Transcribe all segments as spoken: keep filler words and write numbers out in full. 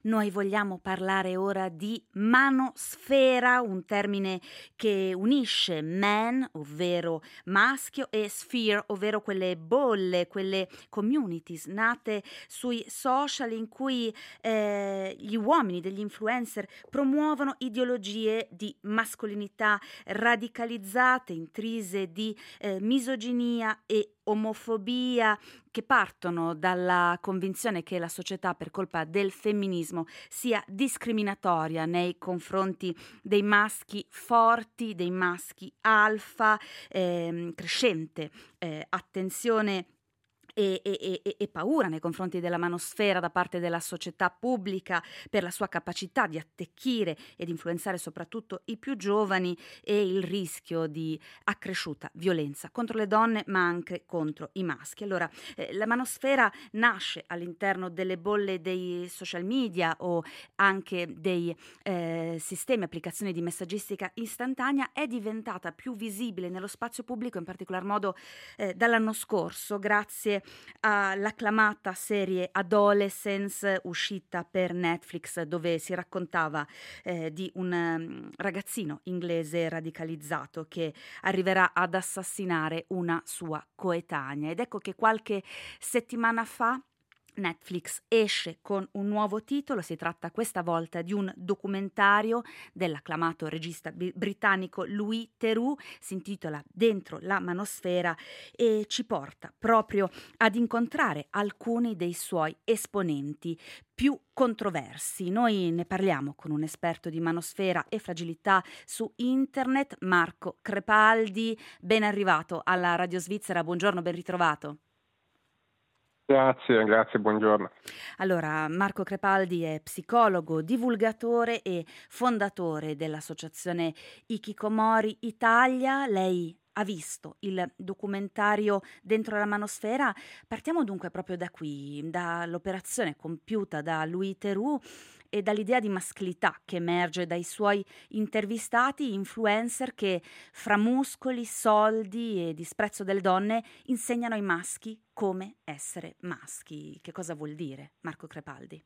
Noi vogliamo parlare ora di manosfera, un termine che unisce man, ovvero maschio, e sphere, ovvero quelle bolle, quelle communities nate sui social in cui eh, gli uomini degli influencer promuovono ideologie di mascolinità radicalizzate, intrise di eh, misoginia e omofobia, che partono dalla convinzione che la società, per colpa del femminismo, sia discriminatoria nei confronti dei maschi forti, dei maschi alfa, ehm, crescente eh, attenzione E, e, e, e paura nei confronti della manosfera da parte della società pubblica per la sua capacità di attecchire ed influenzare soprattutto i più giovani, e il rischio di accresciuta violenza contro le donne ma anche contro i maschi. Allora, eh, la manosfera nasce all'interno delle bolle dei social media o anche dei eh, sistemi, applicazioni di messaggistica istantanea, è diventata più visibile nello spazio pubblico, in particolar modo eh, dall'anno scorso, grazie all'acclamata serie Adolescence uscita per Netflix, dove si raccontava eh, di un um, ragazzino inglese radicalizzato che arriverà ad assassinare una sua coetanea. Ed ecco che qualche settimana fa Netflix esce con un nuovo titolo. Si tratta questa volta di un documentario dell'acclamato regista b- britannico Louis Theroux. Si intitola Dentro la manosfera e ci porta proprio ad incontrare alcuni dei suoi esponenti più controversi. Noi ne parliamo con un esperto di manosfera e fragilità su internet, Marco Crepaldi. Ben arrivato alla Radio Svizzera, buongiorno, ben ritrovato. Grazie, grazie, buongiorno. Allora, Marco Crepaldi è psicologo, divulgatore e fondatore dell'associazione Hikikomori Italia. Lei ha visto il documentario Dentro la manosfera. Partiamo dunque proprio da qui, dall'operazione compiuta da Louis Theroux e dall'idea di maschilità che emerge dai suoi intervistati influencer che, fra muscoli, soldi e disprezzo delle donne, insegnano ai maschi come essere maschi. Che cosa vuol dire, Marco Crepaldi?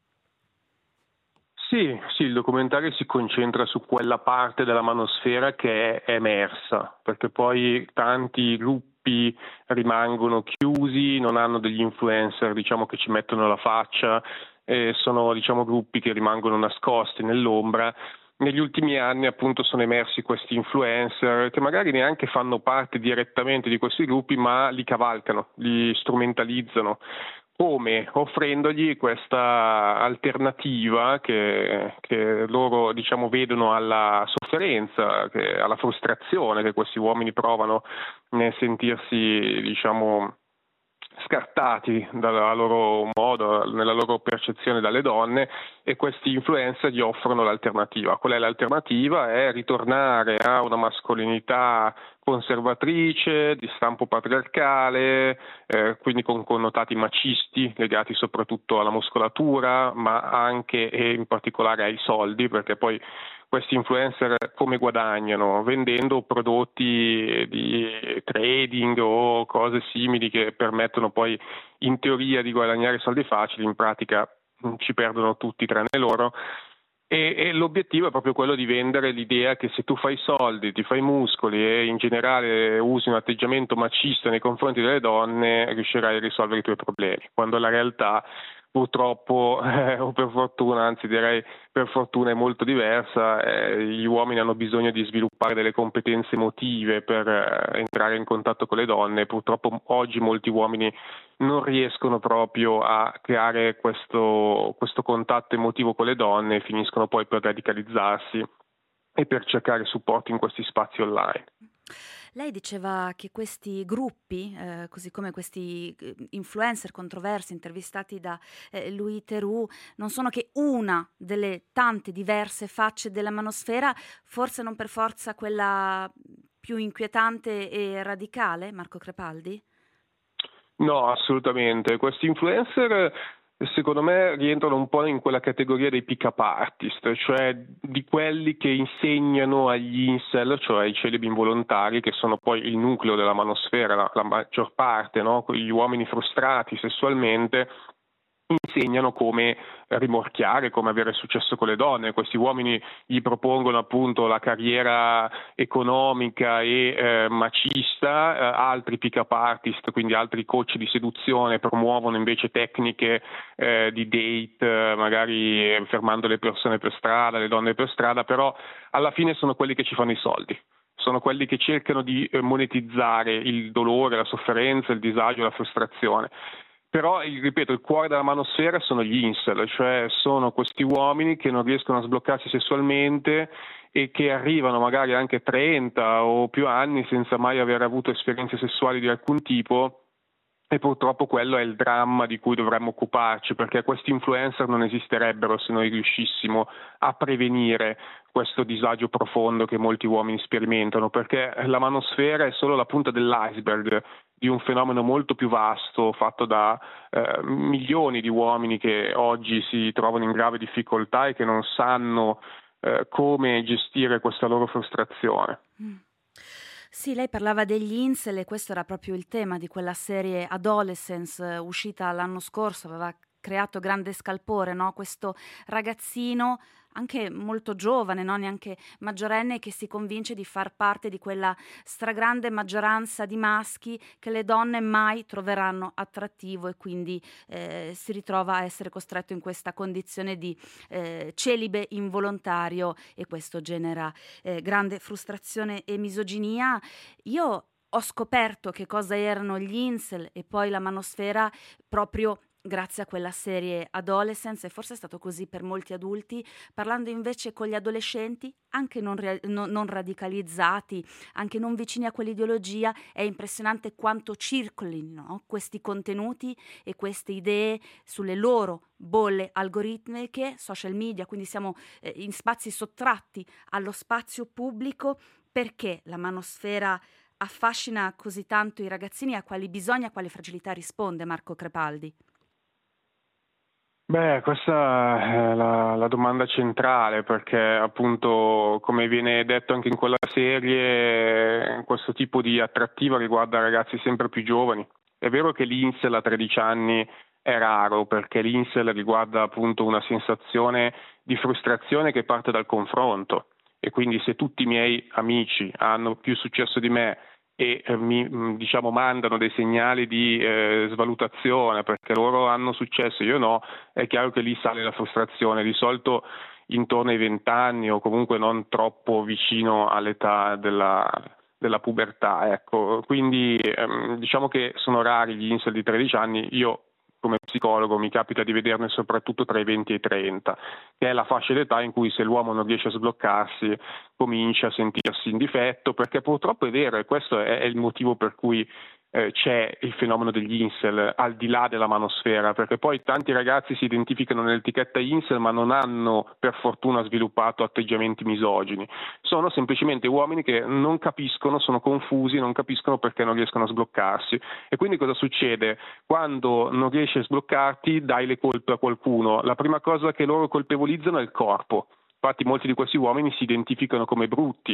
Sì, sì, il documentario si concentra su quella parte della manosfera che è emersa, perché poi tanti gruppi rimangono chiusi, non hanno degli influencer, diciamo, che ci mettono la faccia, e sono, diciamo, gruppi che rimangono nascosti nell'ombra. Negli ultimi anni appunto sono emersi questi influencer che magari neanche fanno parte direttamente di questi gruppi, ma li cavalcano, li strumentalizzano. Come? Offrendogli questa alternativa che, che loro, diciamo, vedono alla sofferenza, che, alla frustrazione che questi uomini provano nel sentirsi, diciamo, scartati dal loro modo, nella loro percezione dalle donne, e questi influencer gli offrono l'alternativa. Qual è l'alternativa? È ritornare a una mascolinità conservatrice, di stampo patriarcale, eh, quindi con connotati macisti legati soprattutto alla muscolatura, ma anche e in particolare ai soldi, perché poi questi influencer come guadagnano? Vendendo prodotti di trading o cose simili che permettono poi in teoria di guadagnare soldi facili, in pratica ci perdono tutti tranne loro. E, e l'obiettivo è proprio quello di vendere l'idea che se tu fai soldi, ti fai muscoli e in generale usi un atteggiamento macista nei confronti delle donne, riuscirai a risolvere i tuoi problemi, quando la realtà purtroppo eh, o per fortuna, anzi direi per fortuna, è molto diversa. Eh, gli uomini hanno bisogno di sviluppare delle competenze emotive per eh, entrare in contatto con le donne. Purtroppo oggi molti uomini non riescono proprio a creare questo, questo contatto emotivo con le donne e finiscono poi per radicalizzarsi e per cercare supporto in questi spazi online. Lei diceva che questi gruppi, eh, così come questi eh, influencer controversi intervistati da eh, Louis Theroux, non sono che una delle tante diverse facce della manosfera, forse non per forza quella più inquietante e radicale, Marco Crepaldi? No, assolutamente. Questi influencer secondo me rientrano un po' in quella categoria dei pick-up artist, cioè di quelli che insegnano agli incel, cioè ai celibi involontari, che sono poi il nucleo della manosfera, la, la maggior parte, no? Gli uomini frustrati sessualmente, insegnano come rimorchiare, come avere successo con le donne. Questi uomini gli propongono appunto la carriera economica e eh, macista, eh, altri pick-up artist, quindi altri coach di seduzione, promuovono invece tecniche eh, di date, eh, magari fermando le persone per strada, le donne per strada, però alla fine sono quelli che ci fanno i soldi. Sono quelli che cercano di monetizzare il dolore, la sofferenza, il disagio, la frustrazione. Però, ripeto, il cuore della manosfera sono gli incel, cioè sono questi uomini che non riescono a sbloccarsi sessualmente e che arrivano magari anche a trenta o più anni senza mai aver avuto esperienze sessuali di alcun tipo, e purtroppo quello è il dramma di cui dovremmo occuparci, perché questi influencer non esisterebbero se noi riuscissimo a prevenire questo disagio profondo che molti uomini sperimentano, perché la manosfera è solo la punta dell'iceberg di un fenomeno molto più vasto fatto da eh, milioni di uomini che oggi si trovano in grave difficoltà e che non sanno eh, come gestire questa loro frustrazione. Mm. Sì, lei parlava degli incel e questo era proprio il tema di quella serie Adolescence uscita l'anno scorso, aveva creato grande scalpore, no? Questo ragazzino anche molto giovane, no? Neanche maggiorenne, che si convince di far parte di quella stragrande maggioranza di maschi che le donne mai troveranno attrattivo e quindi eh, si ritrova a essere costretto in questa condizione di eh, celibe involontario, e questo genera eh, grande frustrazione e misoginia. Io ho scoperto che cosa erano gli incel e poi la manosfera proprio grazie a quella serie Adolescence, e forse è stato così per molti adulti. Parlando invece con gli adolescenti, anche non, rea- no, non radicalizzati, anche non vicini a quell'ideologia, è impressionante quanto circolino, no? Questi contenuti e queste idee sulle loro bolle algoritmiche, social media, quindi siamo eh, in spazi sottratti allo spazio pubblico. Perché la manosfera affascina così tanto i ragazzini? A quali bisogni, a quali fragilità risponde Marco Crepaldi? Beh, questa è la, la domanda centrale, perché appunto, come viene detto anche in quella serie, questo tipo di attrattiva riguarda ragazzi sempre più giovani. È vero che l'incel a tredici anni è raro, perché l'incel riguarda appunto una sensazione di frustrazione che parte dal confronto, e quindi se tutti i miei amici hanno più successo di me e eh, mi diciamo mandano dei segnali di eh, svalutazione perché loro hanno successo e io no, è chiaro che lì sale la frustrazione, di solito intorno ai vent'anni o comunque non troppo vicino all'età della, della pubertà, ecco. Quindi ehm, diciamo che sono rari gli incel di tredici anni. Io come psicologo mi capita di vederne soprattutto tra i venti e i trenta, che è la fascia d'età in cui, se l'uomo non riesce a sbloccarsi, comincia a sentirsi in difetto, perché purtroppo è vero, e questo è il motivo per cui eh, c'è il fenomeno degli incel al di là della manosfera, perché poi tanti ragazzi si identificano nell'etichetta incel ma non hanno per fortuna sviluppato atteggiamenti misogini, sono semplicemente uomini che non capiscono, sono confusi, non capiscono perché non riescono a sbloccarsi. E quindi cosa succede? Quando non riesci a sbloccarti dai le colpe a qualcuno, la prima cosa che loro colpevolizzano è il corpo. Infatti molti di questi uomini si identificano come brutti,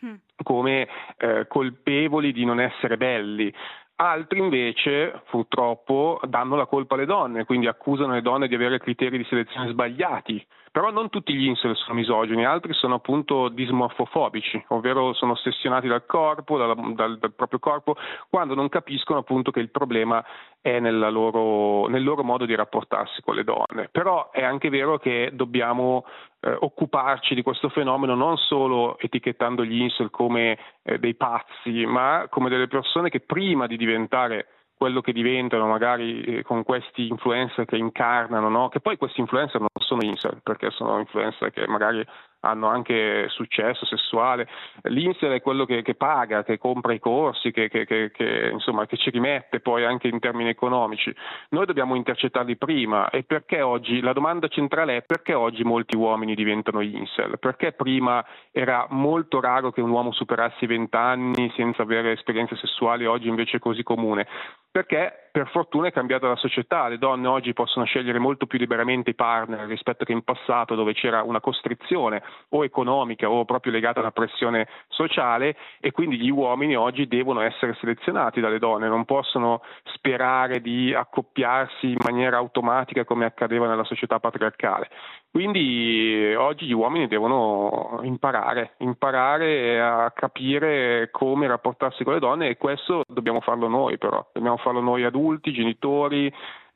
come eh, colpevoli di non essere belli. Altri invece purtroppo danno la colpa alle donne, quindi accusano le donne di avere criteri di selezione sbagliati. Però non tutti gli incel sono misogini, altri sono appunto dismorfofobici, ovvero sono ossessionati dal corpo, dal, dal, dal proprio corpo, quando non capiscono appunto che il problema è nella loro, nel loro modo di rapportarsi con le donne. Però è anche vero che dobbiamo eh, occuparci di questo fenomeno non solo etichettando gli incel come eh, dei pazzi, ma come delle persone che prima di diventare quello che diventano, magari eh, con questi influencer che incarnano, no? Che poi questi influencer non sono incel, perché sono influencer che magari hanno anche successo sessuale. L'incel è quello che, che paga, che compra i corsi, che, che, che, che, insomma, che ci rimette poi anche in termini economici. Noi dobbiamo intercettarli prima. E perché oggi, la domanda centrale è: perché oggi molti uomini diventano incel? Perché prima era molto raro che un uomo superasse i venti anni senza avere esperienze sessuali, oggi invece è così comune? perché per fortuna è cambiata la società, le donne oggi possono scegliere molto più liberamente i partner rispetto che in passato, dove c'era una costrizione o economica o proprio legata a una pressione sociale, e quindi gli uomini oggi devono essere selezionati dalle donne, non possono sperare di accoppiarsi in maniera automatica come accadeva nella società patriarcale. Quindi oggi gli uomini devono imparare, imparare a capire come rapportarsi con le donne, e questo dobbiamo farlo noi, però dobbiamo farlo noi adulti, genitori,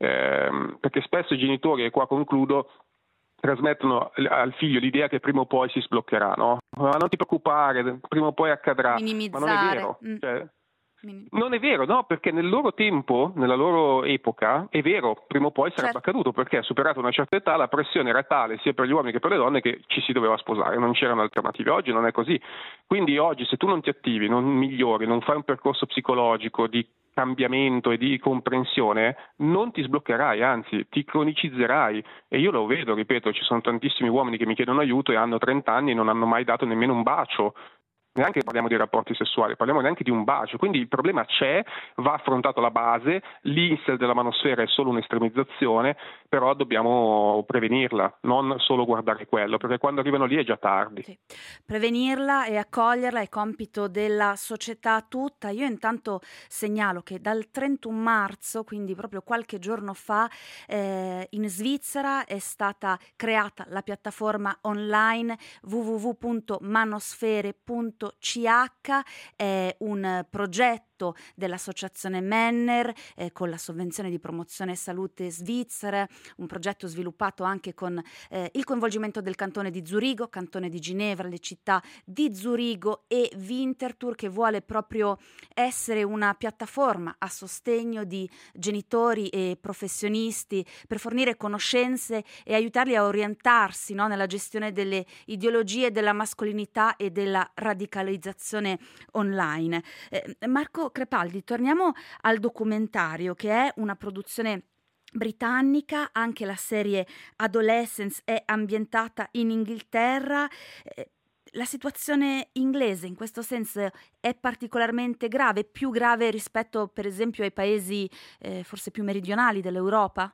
ehm, perché spesso i genitori, e qua concludo, trasmettono al figlio l'idea che prima o poi si sbloccherà, no? Ma non ti preoccupare, prima o poi accadrà, ma non è vero. Mm. Cioè, non è vero, no, perché nel loro tempo, nella loro epoca, è vero, prima o poi sarebbe certo. accaduto, perché superata una certa età la pressione era tale sia per gli uomini che per le donne che ci si doveva sposare, non c'erano alternative. Oggi non è così. Quindi oggi, se tu non ti attivi, non migliori, non fai un percorso psicologico di cambiamento e di comprensione, non ti sbloccherai, anzi ti cronicizzerai. E io lo vedo, ripeto, ci sono tantissimi uomini che mi chiedono aiuto e hanno trenta anni e non hanno mai dato nemmeno un bacio. Neanche parliamo di rapporti sessuali, parliamo neanche di un bacio, quindi il problema c'è, va affrontato alla base, l'insel della manosfera è solo un'estremizzazione, però dobbiamo prevenirla, non solo guardare quello, perché quando arrivano lì è già tardi. Sì. Prevenirla e accoglierla è compito della società tutta. Io intanto segnalo che dal trentuno marzo, quindi proprio qualche giorno fa, eh, in Svizzera è stata creata la piattaforma online w w w punto manosfere punto c h, è un progetto dell'associazione Menner eh, con la sovvenzione di promozione salute svizzera, un progetto sviluppato anche con eh, il coinvolgimento del cantone di Zurigo, cantone di Ginevra, le città di Zurigo e Winterthur, che vuole proprio essere una piattaforma a sostegno di genitori e professionisti per fornire conoscenze e aiutarli a orientarsi, no, nella gestione delle ideologie della mascolinità e della radicalizzazione online. Eh, Marco Crepaldi, torniamo al documentario, che è una produzione britannica. Anche la serie Adolescence è ambientata in Inghilterra. Eh, la situazione inglese in questo senso è particolarmente grave, più grave rispetto per esempio ai paesi eh, forse più meridionali dell'Europa?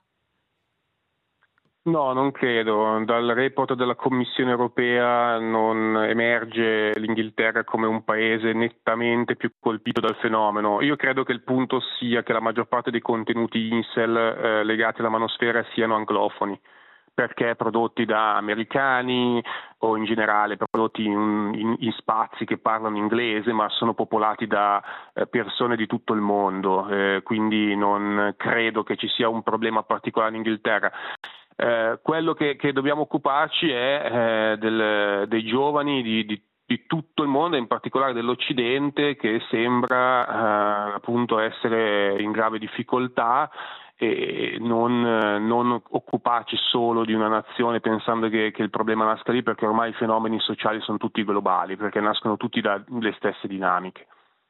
No, non credo. Dal report della Commissione europea non emerge l'Inghilterra come un paese nettamente più colpito dal fenomeno. Io credo che il punto sia che la maggior parte dei contenuti incel eh, legati alla manosfera siano anglofoni, perché prodotti da americani o in generale prodotti in, in, in spazi che parlano inglese, ma sono popolati da eh, persone di tutto il mondo, eh, quindi non credo che ci sia un problema particolare in Inghilterra. Eh, quello che, che dobbiamo occuparci è eh, del, dei giovani di, di, di tutto il mondo, in particolare dell'Occidente, che sembra eh, appunto essere in grave difficoltà, e non, non occuparci solo di una nazione pensando che, che il problema nasca lì, perché ormai i fenomeni sociali sono tutti globali, perché nascono tutti dalle stesse dinamiche.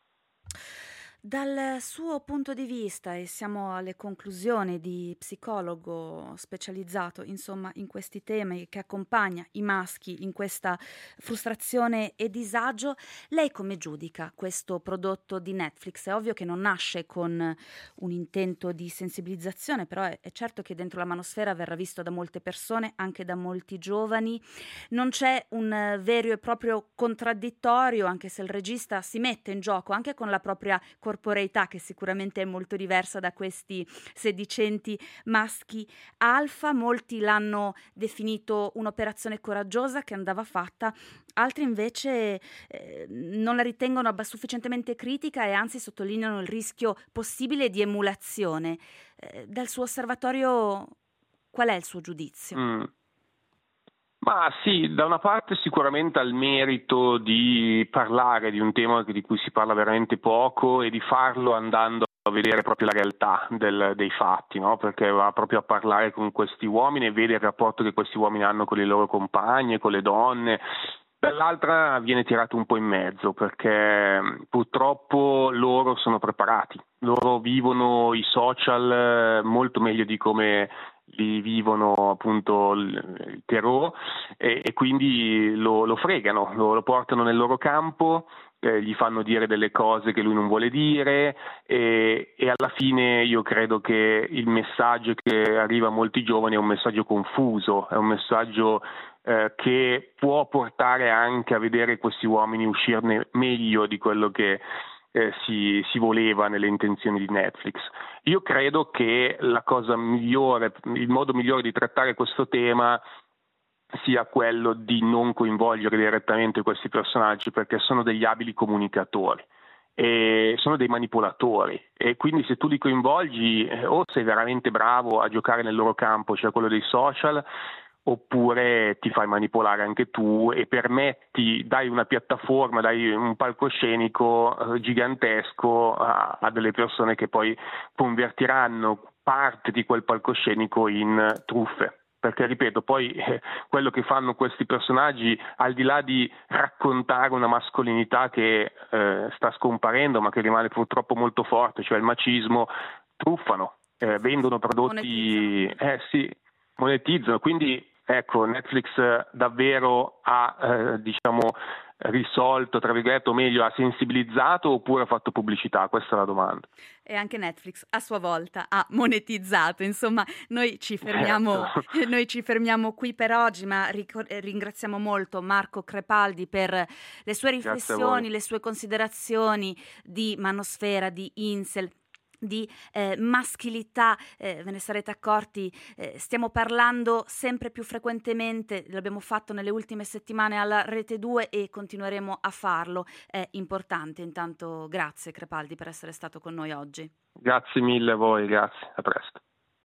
Dal suo punto di vista, e siamo alle conclusioni, di psicologo specializzato insomma in questi temi, che accompagna i maschi in questa frustrazione e disagio, lei come giudica questo prodotto di Netflix? È ovvio che non nasce con un intento di sensibilizzazione, però è, è certo che dentro la manosfera verrà visto da molte persone, anche da molti giovani. Non c'è un vero e proprio contraddittorio, anche se il regista si mette in gioco anche con la propria corporeità, che sicuramente è molto diversa da questi sedicenti maschi alfa. Molti l'hanno definito un'operazione coraggiosa che andava fatta, altri invece eh, non la ritengono abb- sufficientemente critica e anzi sottolineano il rischio possibile di emulazione. Eh, dal suo osservatorio, qual è il suo giudizio? Mm. Ma sì, da una parte sicuramente ha il merito di parlare di un tema di cui si parla veramente poco e di farlo andando a vedere proprio la realtà del, dei fatti, no? Perché va proprio a parlare con questi uomini e vede il rapporto che questi uomini hanno con le loro compagne, con le donne. Dall'altra viene tirato un po' in mezzo, perché purtroppo loro sono preparati, loro vivono i social molto meglio di come li vivono appunto il Theroux e, e quindi lo, lo fregano, lo, lo portano nel loro campo, eh, gli fanno dire delle cose che lui non vuole dire e, e alla fine io credo che il messaggio che arriva a molti giovani è un messaggio confuso, è un messaggio eh, che può portare anche a vedere questi uomini uscirne meglio di quello che Eh, si, si voleva nelle intenzioni di Netflix. Io credo che la cosa migliore, il modo migliore di trattare questo tema sia quello di non coinvolgere direttamente questi personaggi, perché sono degli abili comunicatori e sono dei manipolatori, e quindi se tu li coinvolgi eh, o sei veramente bravo a giocare nel loro campo, cioè quello dei social, oppure ti fai manipolare anche tu e permetti, dai una piattaforma, dai un palcoscenico eh, gigantesco a, a delle persone che poi convertiranno parte di quel palcoscenico in truffe. Perché, ripeto, poi eh, quello che fanno questi personaggi, al di là di raccontare una mascolinità che eh, sta scomparendo, ma che rimane purtroppo molto forte, cioè il macismo, truffano, eh, vendono prodotti, eh sì, monetizzano. Quindi, ecco, Netflix davvero ha, eh, diciamo, risolto, tra virgolette, o meglio, ha sensibilizzato oppure ha fatto pubblicità? Questa è la domanda. E anche Netflix a sua volta ha monetizzato. Insomma, noi ci fermiamo, certo. noi ci fermiamo qui per oggi, ma ricor- ringraziamo molto Marco Crepaldi per le sue riflessioni, le sue considerazioni di manosfera, di incel, di eh, maschilità. Eh, ve ne sarete accorti, eh, stiamo parlando sempre più frequentemente, l'abbiamo fatto nelle ultime settimane alla Rete due e continueremo a farlo, è importante. Intanto grazie Crepaldi per essere stato con noi oggi. Grazie mille a voi, grazie, a presto.